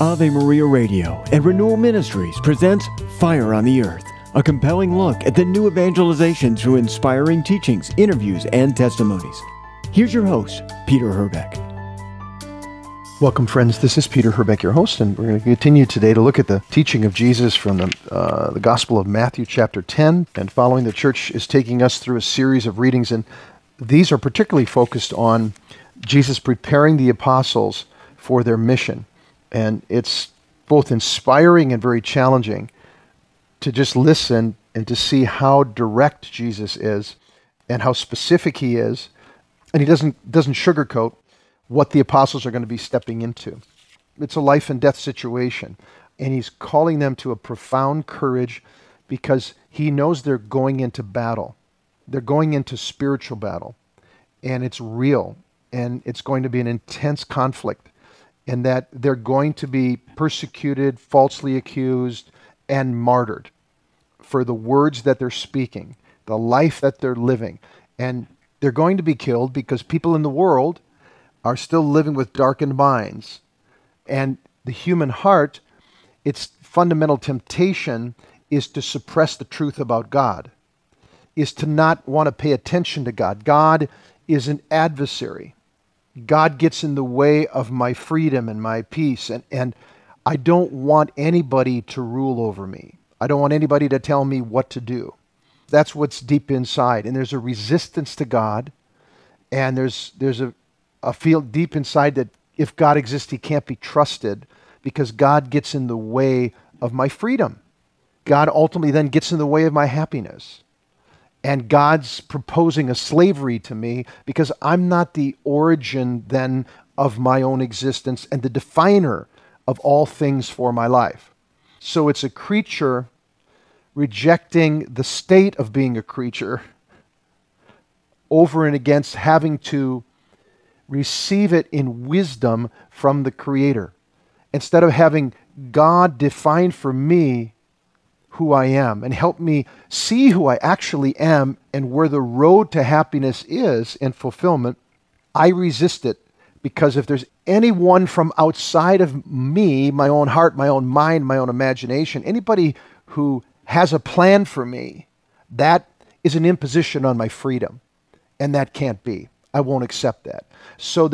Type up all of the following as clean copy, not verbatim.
Ave Maria Radio and Renewal Ministries presents Fire on the Earth, a compelling look at the new evangelization through inspiring teachings, interviews, and testimonies. Here's your host, Peter Herbeck. Welcome, friends. This is Peter Herbeck, your host, and we're going to continue today to look at the teaching of Jesus from the Gospel of Matthew, chapter 10. And following, the church is taking us through a series of readings, and these are particularly focused on Jesus preparing the apostles for their mission. And it's both inspiring and very challenging to just listen and to see how direct Jesus is and how specific he is. And he doesn't sugarcoat what the apostles are going to be stepping into. It's a life and death situation. And he's calling them to a profound courage because he knows they're going into battle. They're going into spiritual battle. And it's real. And it's going to be an intense conflict. And that they're going to be persecuted, falsely accused, and martyred for the words that they're speaking, the life that they're living. And they're going to be killed because people in the world are still living with darkened minds. And the human heart, its fundamental temptation is to suppress the truth about God, is to not want to pay attention to God. God is an adversary. God gets in the way of my freedom and my peace, and I don't want anybody to rule over me. I don't want anybody to tell me what to do. That's what's deep inside, and there's a resistance to God, and there's a feel deep inside that if God exists, he can't be trusted because God gets in the way of my freedom. God ultimately then gets in the way of my happiness. And God's proposing a slavery to me because I'm not the origin then of my own existence and the definer of all things for my life. So it's a creature rejecting the state of being a creature over and against having to receive it in wisdom from the Creator. Instead of having God define for me who I am and help me see who I actually am and where the road to happiness is and fulfillment, I resist it because if there's anyone from outside of me, my own heart, my own mind, my own imagination, anybody who has a plan for me, that is an imposition on my freedom. And that can't be. I won't accept that. So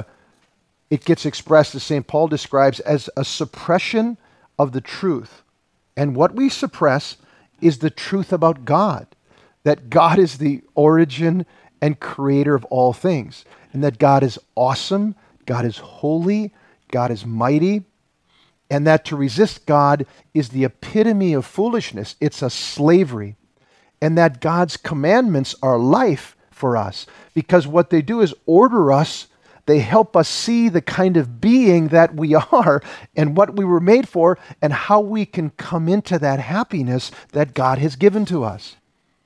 it gets expressed, as St. Paul describes, as a suppression of the truth. And what we suppress is the truth about God, that God is the origin and creator of all things, and that God is awesome, God is holy, God is mighty, and that to resist God is the epitome of foolishness. It's a slavery, and that God's commandments are life for us, because what they do is order us. They help us see the kind of being that we are and what we were made for and how we can come into that happiness that God has given to us.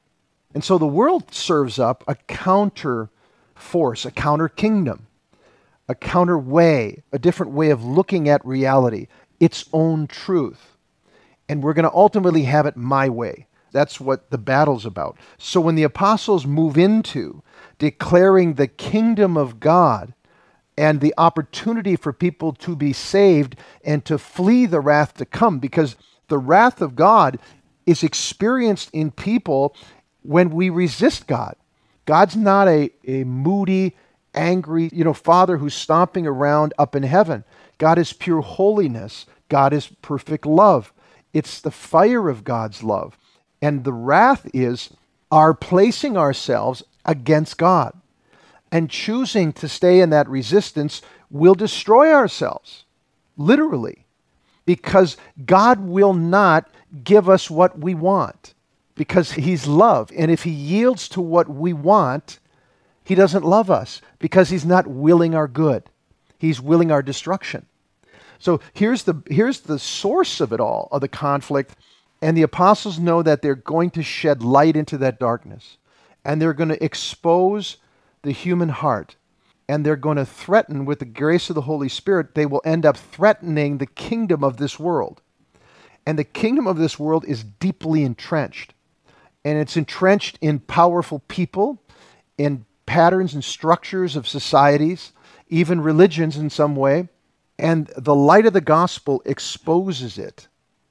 And so the world serves up a counter force, a counter kingdom, a counter way, a different way of looking at reality, its own truth. And we're going to ultimately have it my way. That's what the battle's about. So when the apostles move into declaring the kingdom of God, and the opportunity for people to be saved and to flee the wrath to come, because the wrath of God is experienced in people when we resist God. God's not a moody, angry, Father who's stomping around up in heaven. God is pure holiness. God is perfect love. It's the fire of God's love. And the wrath is our placing ourselves against God. And choosing to stay in that resistance will destroy ourselves, literally, because God will not give us what we want, because he's love. And if he yields to what we want, he doesn't love us, because he's not willing our good. He's willing our destruction. So here's the source of it all, of the conflict, and the apostles know that they're going to shed light into that darkness, and they're going to expose the human heart, and they're going to threaten, with the grace of the Holy Spirit, they will end up threatening the kingdom of this world. And the kingdom of this world is deeply entrenched. And it's entrenched in powerful people, in patterns and structures of societies, even religions in some way. And the light of the gospel exposes it,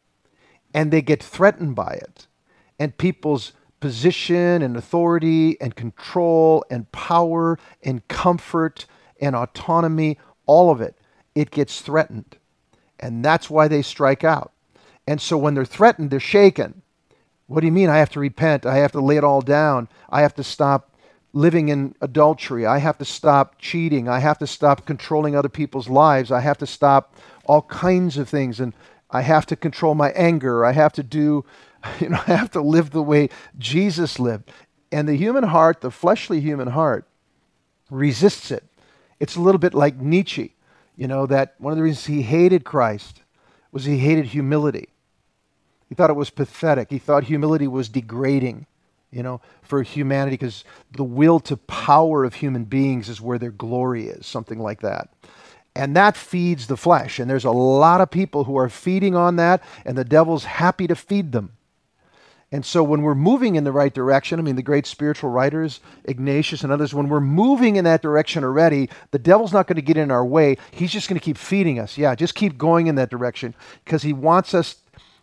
and they get threatened by it. And people's position and authority and control and power and comfort and autonomy, all of it, it gets threatened. And that's why they strike out. And so when they're threatened, they're shaken. What do you mean I have to repent? I have to lay it all down. I have to stop living in adultery. I have to stop cheating. I have to stop controlling other people's lives. I have to stop all kinds of things. And I have to control my anger. I have to do, I have to live the way Jesus lived. And the human heart, the fleshly human heart, resists it. It's a little bit like Nietzsche, that one of the reasons he hated Christ was he hated humility. He thought it was pathetic. He thought humility was degrading, for humanity, because the will to power of human beings is where their glory is, something like that. And that feeds the flesh. And there's a lot of people who are feeding on that, and the devil's happy to feed them. And so when we're moving in the right direction, the great spiritual writers, Ignatius and others, when we're moving in that direction already, the devil's not going to get in our way. He's just going to keep feeding us. Yeah, just keep going in that direction, because he wants us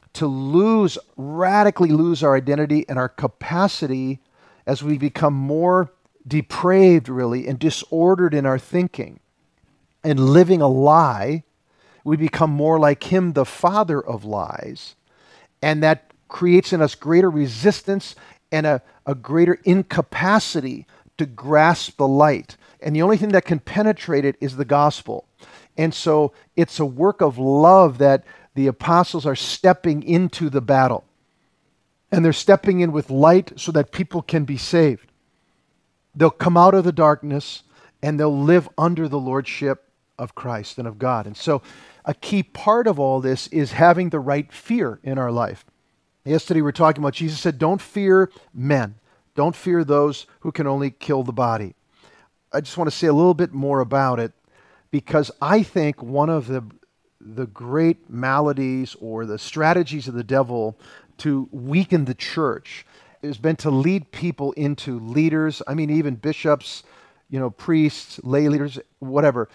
to radically lose our identity and our capacity as we become more depraved, really, and disordered in our thinking and living a lie. We become more like him, the father of lies, and that creates in us greater resistance and a greater incapacity to grasp the light. And the only thing that can penetrate it is the gospel. And so it's a work of love that the apostles are stepping into the battle. And they're stepping in with light so that people can be saved. They'll come out of the darkness and they'll live under the lordship of Christ and of God. And so a key part of all this is having the right fear in our life. Yesterday we were talking about, Jesus said, don't fear men. Don't fear those who can only kill the body. I just want to say a little bit more about it, because I think one of the great maladies or the strategies of the devil to weaken the church has been to lead people into leaders. Even bishops, priests, lay leaders, whatever.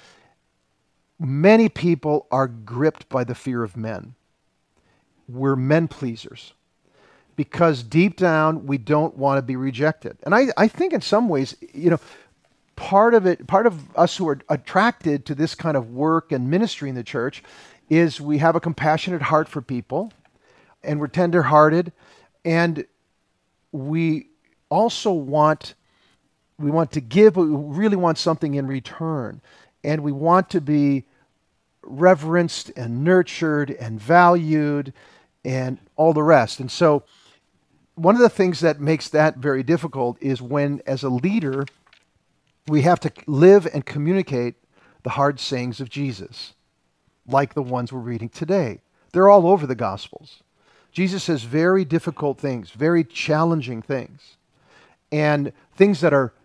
Many people are gripped by the fear of men. We're men pleasers because deep down we don't want to be rejected. And I think in some ways, part of us who are attracted to this kind of work and ministry in the church is we have a compassionate heart for people, and we're tender-hearted, and we also want to give, but we really want something in return. And we want to be reverenced and nurtured and valued and all the rest. And so one of the things that makes that very difficult is when, as a leader, we have to live and communicate the hard sayings of Jesus, like the ones we're reading today. They're all over the Gospels. Jesus says very difficult things, very challenging things, and things that are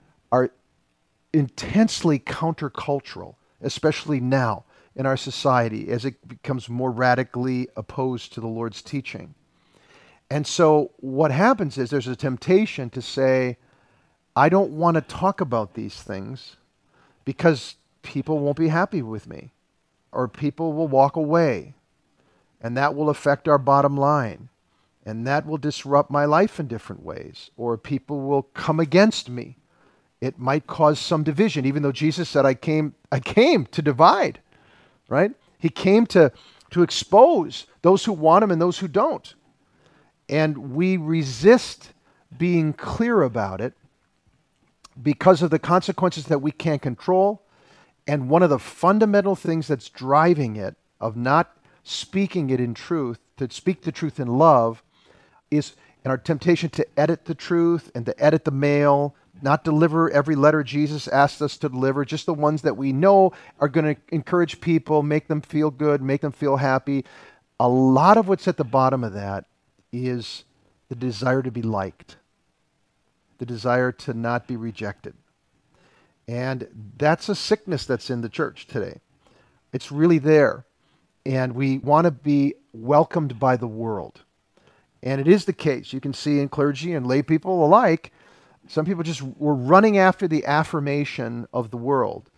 intensely countercultural, especially now in our society as it becomes more radically opposed to the Lord's teaching. And so what happens is there's a temptation to say, I don't want to talk about these things because people won't be happy with me, or people will walk away, and that will affect our bottom line, and that will disrupt my life in different ways, or people will come against me. It might cause some division, even though Jesus said, I came to divide, right? He came to expose those who want him and those who don't. And we resist being clear about it because of the consequences that we can't control. And one of the fundamental things that's driving it, of not speaking it in truth, to speak the truth in love, is in our temptation to edit the truth and to edit the mail, not deliver every letter Jesus asked us to deliver, just the ones that we know are going to encourage people, make them feel good, make them feel happy. A lot of what's at the bottom of that is the desire to be liked, the desire to not be rejected. And that's a sickness that's in the church today. It's really there. And we want to be welcomed by the world. And it is the case. You can see in clergy and lay people alike, some people just were running after the affirmation of the world.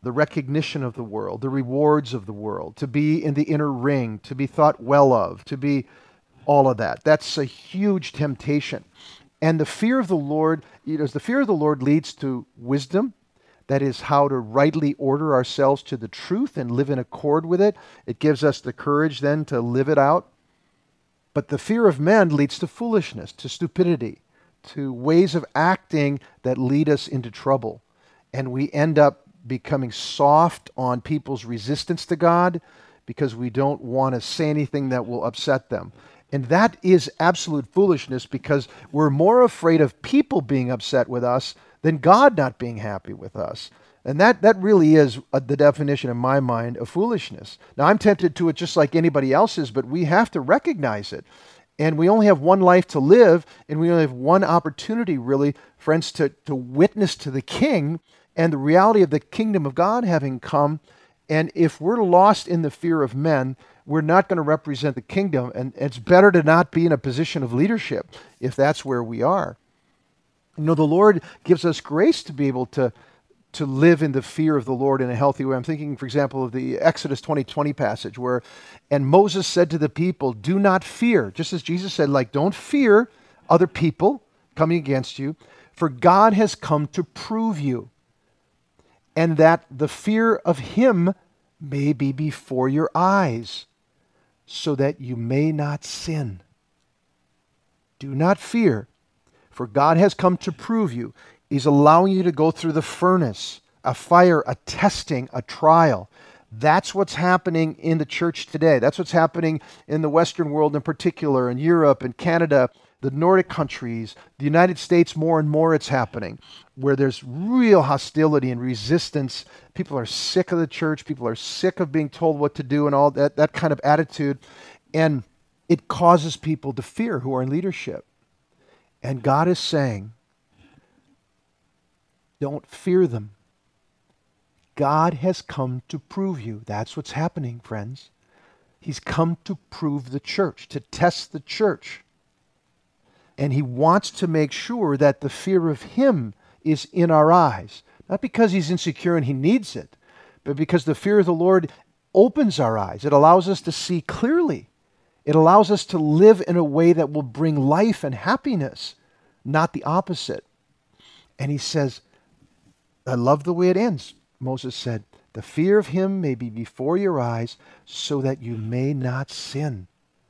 the recognition of the world, the rewards of the world, to be in the inner ring, to be thought well of, to be all of that. That's a huge temptation. And the fear of the Lord, the fear of the Lord leads to wisdom. That is how to rightly order ourselves to the truth and live in accord with it. It gives us the courage then to live it out. But the fear of men leads to foolishness, to stupidity, to ways of acting that lead us into trouble. And we end up becoming soft on people's resistance to God because we don't want to say anything that will upset them. And that is absolute foolishness because we're more afraid of people being upset with us than God not being happy with us. And that really is the definition in my mind of foolishness. Now, I'm tempted to it just like anybody else is, but we have to recognize it. And we only have one life to live, and we only have one opportunity, really, friends, to witness to the King and the reality of the kingdom of God having come. And if we're lost in the fear of men, we're not going to represent the kingdom. And it's better to not be in a position of leadership if that's where we are. The Lord gives us grace to be able to live in the fear of the Lord in a healthy way. I'm thinking, for example, of the Exodus 20:20 passage where, and Moses said to the people, do not fear. Just as Jesus said, don't fear other people coming against you, for God has come to prove you, and that the fear of him may be before your eyes, so that you may not sin. Do not fear, for God has come to prove you. He's allowing you to go through the furnace, a fire, a testing, a trial. That's what's happening in the church today. That's what's happening in the Western world in particular, in Europe and Canada, the Nordic countries, the United States, more and more it's happening, where there's real hostility and resistance. People are sick of the church. People are sick of being told what to do and all that kind of attitude. And it causes people to fear who are in leadership. And God is saying, don't fear them. God has come to prove you. That's what's happening, friends. He's come to prove the church, to test the church. And he wants to make sure that the fear of him is in our eyes. Not because he's insecure and he needs it, but because the fear of the Lord opens our eyes. It allows us to see clearly. It allows us to live in a way that will bring life and happiness, not the opposite. And he says, I love the way it ends. Moses said, the fear of him may be before your eyes so that you may not sin.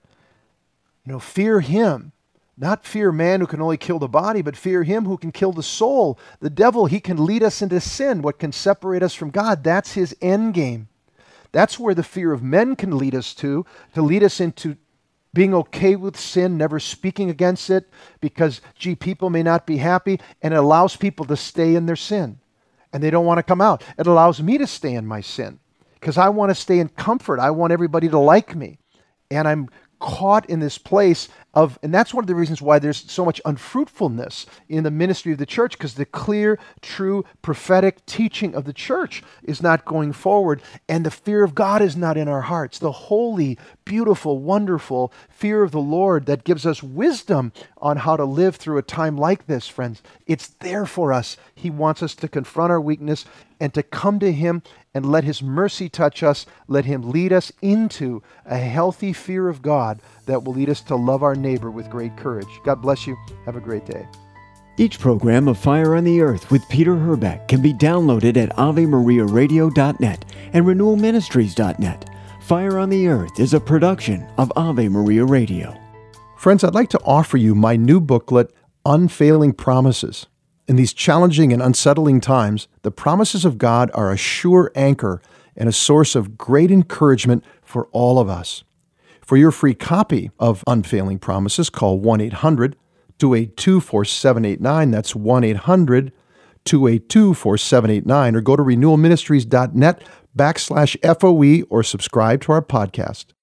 Fear him. Not fear man who can only kill the body, but fear him who can kill the soul. The devil, he can lead us into sin. What can separate us from God? That's his end game. That's where the fear of men can lead us to lead us into being okay with sin, never speaking against it, because, people may not be happy, and it allows people to stay in their sin, and they don't want to come out. It allows me to stay in my sin, because I want to stay in comfort. I want everybody to like me, and I'm caught in this place of, and that's one of the reasons why there's so much unfruitfulness in the ministry of the church, because the clear, true, prophetic teaching of the church is not going forward, and the fear of God is not in our hearts. The holy, beautiful, wonderful fear of the Lord that gives us wisdom on how to live through a time like this, friends. It's there for us. He wants us to confront our weakness and to come to him and let his mercy touch us. Let him lead us into a healthy fear of God that will lead us to love our neighbor with great courage. God bless you. Have a great day. Each program of Fire on the Earth with Peter Herbeck can be downloaded at AveMariaRadio.net and RenewalMinistries.net. Fire on the Earth is a production of Ave Maria Radio. Friends, I'd like to offer you my new booklet, Unfailing Promises. In these challenging and unsettling times, the promises of God are a sure anchor and a source of great encouragement for all of us. For your free copy of Unfailing Promises, call 1-800-282-4789. That's 1-800-282-4789. Or go to renewalministries.net/FOE or subscribe to our podcast.